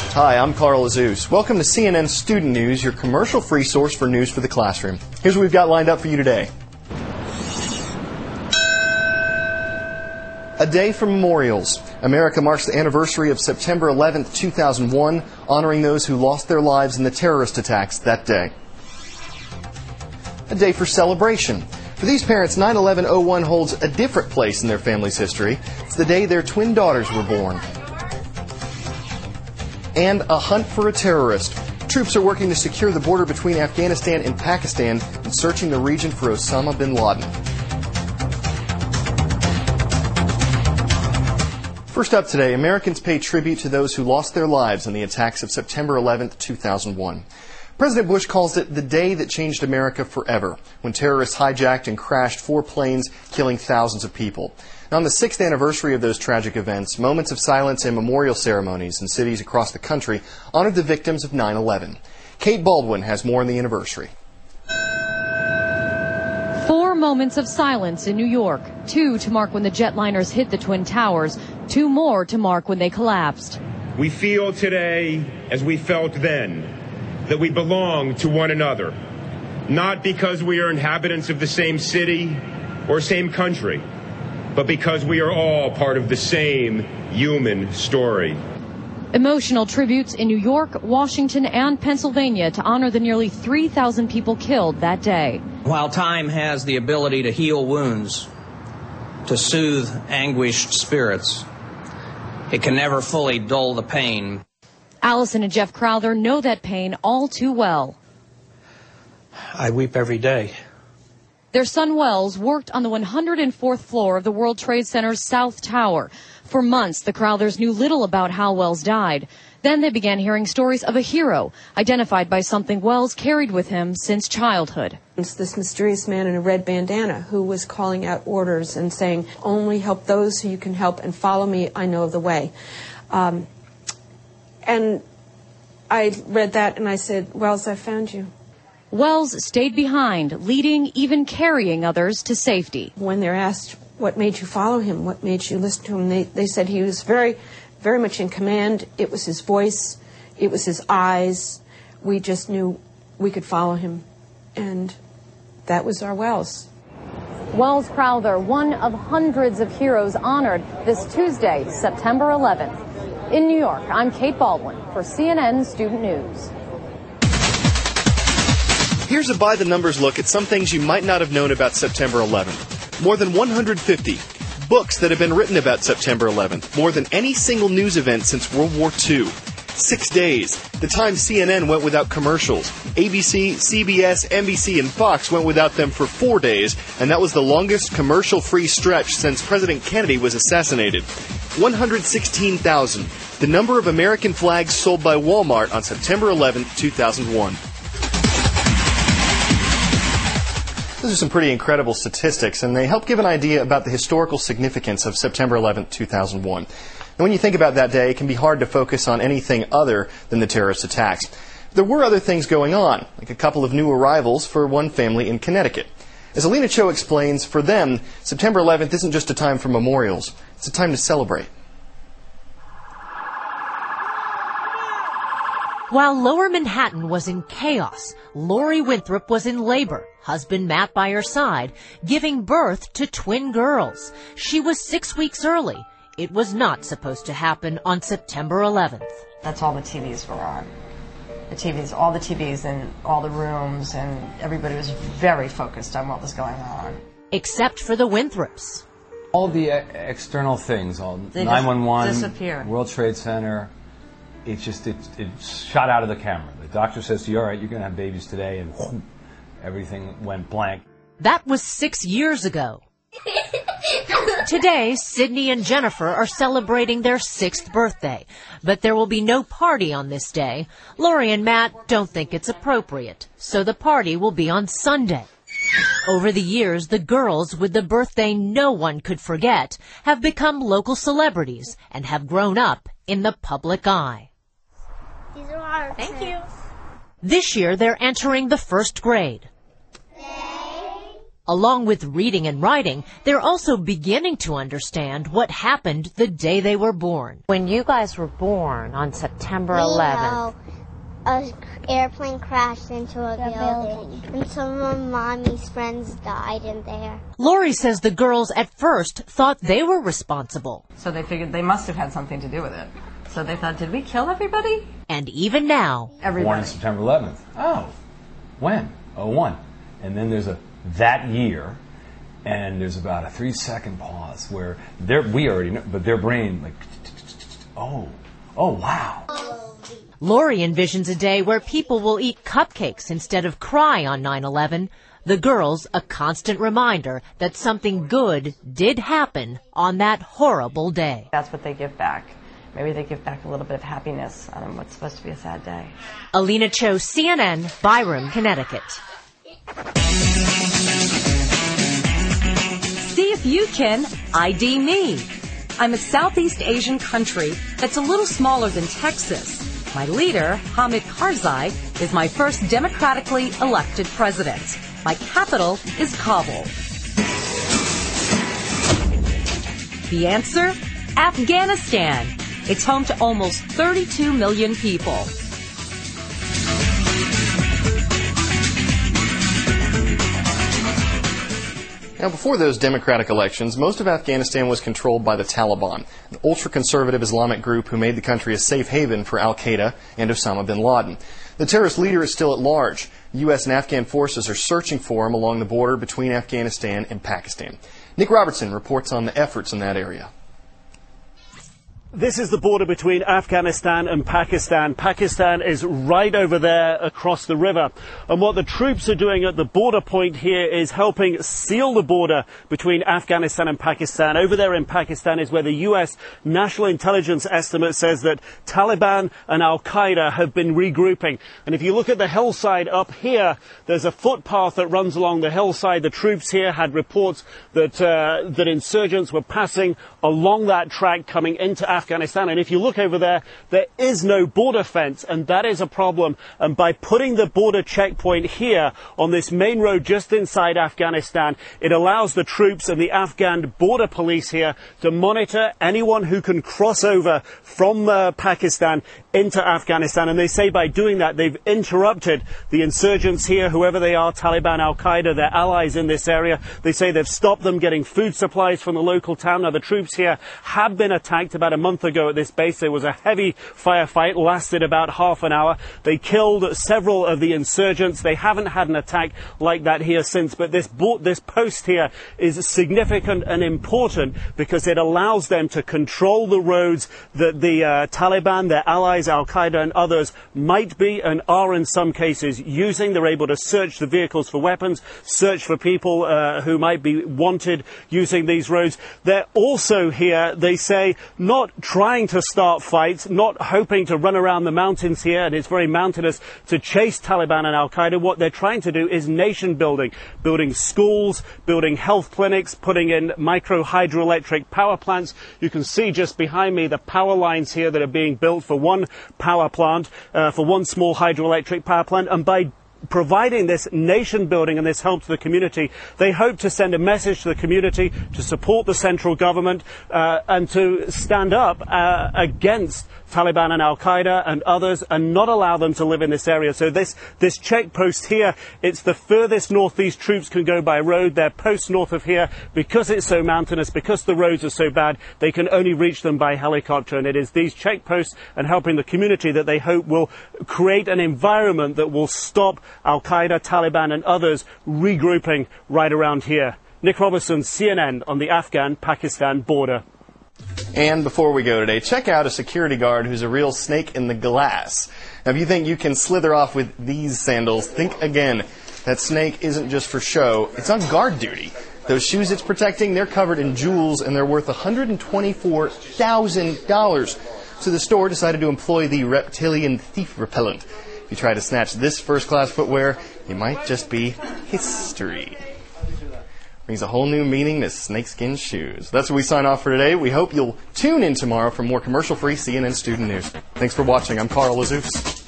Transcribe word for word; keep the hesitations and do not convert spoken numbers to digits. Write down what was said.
Hi, I'm Carl Azus. Welcome to C N N Student News, your commercial-free source for news for the classroom. Here's what we've got lined up for you today. A day for memorials. America marks the anniversary of September eleventh, two thousand one, honoring those who lost their lives in the terrorist attacks that day. A day for celebration. For these parents, nine eleven oh one holds a different place in their family's history. It's the day their twin daughters were born. And a hunt for a terrorist. Troops are working to secure the border between Afghanistan and Pakistan and searching the region for Osama bin Laden. First up today, Americans pay tribute to those who lost their lives in the attacks of September eleventh, two thousand one. President Bush calls it the day that changed America forever, when terrorists hijacked and crashed four planes, killing thousands of people. And on the sixth anniversary of those tragic events, moments of silence and memorial ceremonies in cities across the country honored the victims of nine eleven. Kate Baldwin has more on the anniversary. Four moments of silence in New York, two to mark when the jetliners hit the Twin Towers, two more to mark when they collapsed. We feel today, as we felt then, that we belong to one another, not because we are inhabitants of the same city or same country, but because we are all part of the same human story. Emotional tributes in New York, Washington, and Pennsylvania to honor the nearly three thousand people killed that day. While time has the ability to heal wounds, to soothe anguished spirits, it can never fully dull the pain. Allison and Jeff Crowther know that pain all too well. I weep every day. Their son Wells worked on the one hundred fourth floor of the World Trade Center's South Tower. For months, the Crowthers knew little about how Wells died. Then they began hearing stories of a hero, identified by something Wells carried with him since childhood. It's this mysterious man in a red bandana who was calling out orders and saying, only help those who you can help and follow me, I know the way. Um, and I read that and I said, Wells, I found you. Wells stayed behind, leading, even carrying others to safety. When they're asked what made you follow him, what made you listen to him, they, they said he was very, very much in command. It was his voice. It was his eyes. We just knew we could follow him. And that was our Wells. Wells Crowther, one of hundreds of heroes honored this Tuesday, September eleventh. In New York, I'm Kate Baldwin for C N N Student News. Here's a by-the-numbers look at some things you might not have known about September eleventh. More than one hundred fifty books that have been written about September eleventh, more than any single news event since World War Two. Six days. The time C N N went without commercials. A B C, C B S, N B C, and Fox went without them for four days, and that was the longest commercial-free stretch since President Kennedy was assassinated. one hundred sixteen thousand, the number of American flags sold by Walmart on September eleventh, two thousand one. Those are some pretty incredible statistics, and they help give an idea about the historical significance of September eleventh, two thousand one. And when you think about that day, it can be hard to focus on anything other than the terrorist attacks. There were other things going on, like a couple of new arrivals for one family in Connecticut. As Alina Cho explains, for them, September eleventh isn't just a time for memorials. It's a time to celebrate. While Lower Manhattan was in chaos, Lori Winthrop was in labor, husband Matt by her side, giving birth to twin girls. She was six weeks early. It was not supposed to happen on September eleventh. That's all the T Vs were on. The T Vs, all the T Vs in all the rooms, and everybody was very focused on what was going on. Except for the Winthrops. All the uh, external things, all They nine one one, disappear. World Trade Center, it just it, it shot out of the camera. The doctor says to you, all right, you're going to have babies today, and whoop, everything went blank. That was six years ago. Today, Sydney and Jennifer are celebrating their sixth birthday, but there will be no party on this day. Lori and Matt don't think it's appropriate, so the party will be on Sunday. Over the years, the girls with the birthday no one could forget have become local celebrities and have grown up in the public eye. These are our Thank friends. you. This year, they're entering the first grade. Along with reading and writing, they're also beginning to understand what happened the day they were born. When you guys were born on September eleventh, an airplane crashed into a building, building, and some of Mommy's friends died in there. Lori says the girls at first thought they were responsible. So they figured they must have had something to do with it. So they thought, did we kill everybody? And even now, everybody. Born on September eleventh. Oh, when? oh one. And then there's a that year, and there's about a three-second pause where they're, we already know, but their brain like, oh, oh wow. Lori envisions a day where people will eat cupcakes instead of cry on nine eleven. The girls, a constant reminder that something good did happen on that horrible day. That's what they give back. Maybe they give back a little bit of happiness on what's supposed to be a sad day. Alina Cho, C N N, Byram, Connecticut. See if you can I D me. I'm a Southeast Asian country that's a little smaller than Texas. My leader, Hamid Karzai, is my first democratically elected president. My capital is Kabul. The answer? Afghanistan. It's home to almost thirty-two million people. Now, before those democratic elections, most of Afghanistan was controlled by the Taliban, an ultra-conservative Islamic group who made the country a safe haven for al-Qaeda and Osama bin Laden. The terrorist leader is still at large. U S and Afghan forces are searching for him along the border between Afghanistan and Pakistan. Nick Robertson reports on the efforts in that area. This is the border between Afghanistan and Pakistan. Pakistan is right over there across the river. And what the troops are doing at the border point here is helping seal the border between Afghanistan and Pakistan. Over there in Pakistan is where the U S National Intelligence estimate says that Taliban and al-Qaeda have been regrouping. And if you look at the hillside up here, there's a footpath that runs along the hillside. The troops here had reports that, uh, that insurgents were passing along that track coming into Afghanistan. Afghanistan. And if you look over there, there is no border fence, and that is a problem. And by putting the border checkpoint here on this main road just inside Afghanistan, it allows the troops and the Afghan border police here to monitor anyone who can cross over from uh, Pakistan into Afghanistan. And they say by doing that, they've interrupted the insurgents here, whoever they are, Taliban, al-Qaeda, their allies in this area. They say they've stopped them getting food supplies from the local town. Now, the troops here have been attacked about a month ago at this base. There was a heavy firefight, lasted about half an hour. They killed several of the insurgents. They haven't had an attack like that here since, but this bo- this post here is significant and important because it allows them to control the roads that the uh, Taliban, their allies, al-Qaeda and others might be and are in some cases using. They're able to search the vehicles for weapons, search for people uh, who might be wanted using these roads. They're also here, they say, not trying to start fights, not hoping to run around the mountains here, and it's very mountainous, to chase Taliban and al-Qaeda. What they're trying to do is nation building, building schools, building health clinics, putting in micro hydroelectric power plants. You can see just behind me the power lines here that are being built for one power plant, uh, for one small hydroelectric power plant, and by providing this nation building and this help to the community, they hope to send a message to the community to support the central government uh, and to stand up uh, against Taliban and al-Qaeda and others and not allow them to live in this area. So this, this check post here, it's the furthest north these troops can go by road. They're posts north of here. Because it's so mountainous, because the roads are so bad, they can only reach them by helicopter. And it is these check posts and helping the community that they hope will create an environment that will stop al-Qaeda, Taliban and others regrouping right around here. Nick Robertson, C N N, on the Afghan-Pakistan border. And before we go today, check out a security guard who's a real snake in the glass. Now, if you think you can slither off with these sandals, think again. That snake isn't just for show. It's on guard duty. Those shoes it's protecting, they're covered in jewels, and they're worth one hundred twenty-four thousand dollars. So the store decided to employ the reptilian thief repellent. If you try to snatch this first-class footwear, you might just be history. Brings a whole new meaning to snakeskin shoes. That's where we sign off for today. We hope you'll tune in tomorrow for more commercial-free C N N Student News. Thanks for watching. I'm Carl Lazoufs.